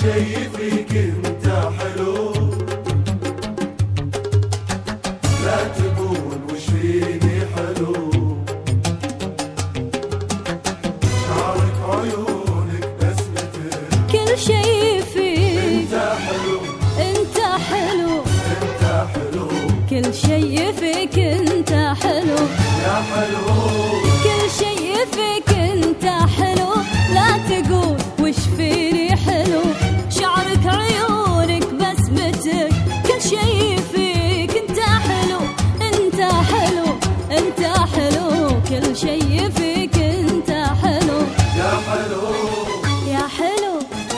شي فيك انت حلو، لا تقول وش فيني حلو، شعرك عيونك بسمتك كل شي فيك انت حلو، انت حلو، انت حلو، كل شي فيك انت حلو، يا حلو، كل شي فيك انت حلو، لا تقول وش فيني حلو، شعرك عيونك بسمتك كل شي فيك انت حلو، انت حلو، انت حلو، كل شي فيك انت حلو، يا حلو، يا حلو.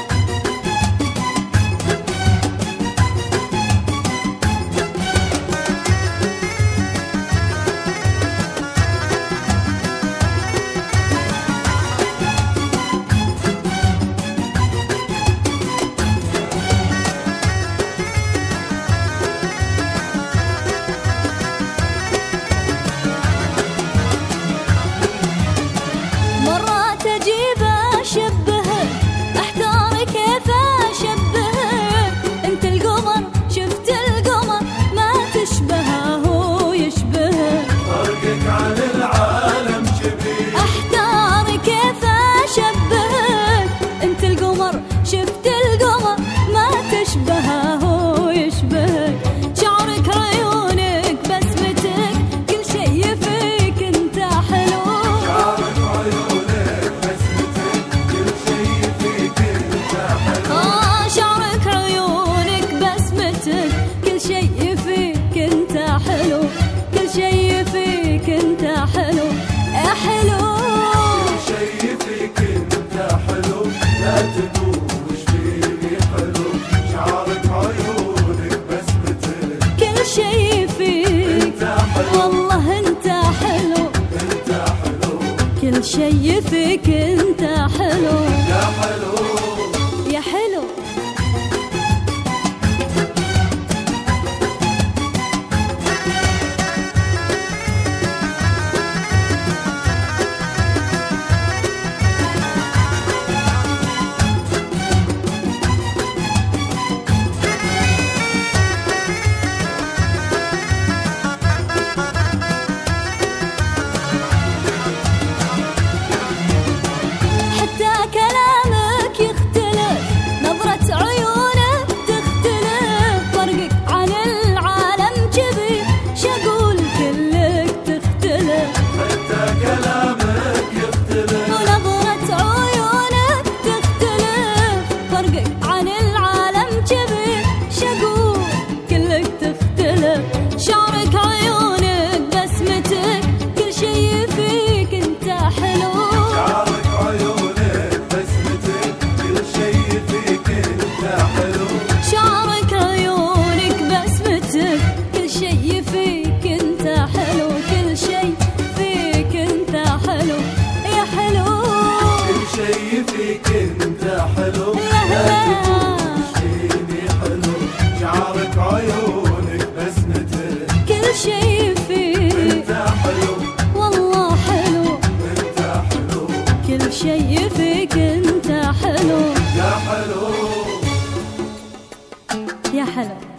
مرات اجيب اشبهك احتار كيف اشبهك، انت القمر شفت القمر ما تشبهه هو يشبهك، فرقك عن العالم كبير، احتار كيف اشبهك، انت القمر شفت القمر ما تشبهه هو يشبهك، شعرك عيونك بسمتك كل شي فيك انت حلو، شعرك عيونك بسمتك كل شي فيك انت حلو، شعرك عيونك بسمتك كل شي فيك انت حلو، كل شي فيك انت حلو، يا حلو، كل شي فيك انت حلو، لا تقول وش فيني حلو، شعرك عيونك بسمتك كل شي فيك انت حلو، والله انت حلو، انت حلو، كل شي فيك انت حلو، يا حلو، يا حلو. حتى كلامك يختلف، نظرة عيونك تختلف، فرقك عن العالم جبي شقول كلك تختلف، حتى كلامك يختلف، ونظرة عيونك تختلف، فرقك عن العالم جبي شقول كلك تختلف، شعرك عيونك بسمتك كل شي فيك انت حلو، شعرك عيونك بسمتك كل شي فيك انت حلو، شعرك عيونك بسمتك كل شي فيك انت حلو، كل شي فيك انت حلو، يا حلو، كل شي فيك انت حلو، يا لا هلا. تقول وش فيني حلو، شعرك عيونك بسمتك كل شي فيك انت حلو، والله حلو، انت حلو، كل شي فيك انت حلو، يا حلو، يا حلو.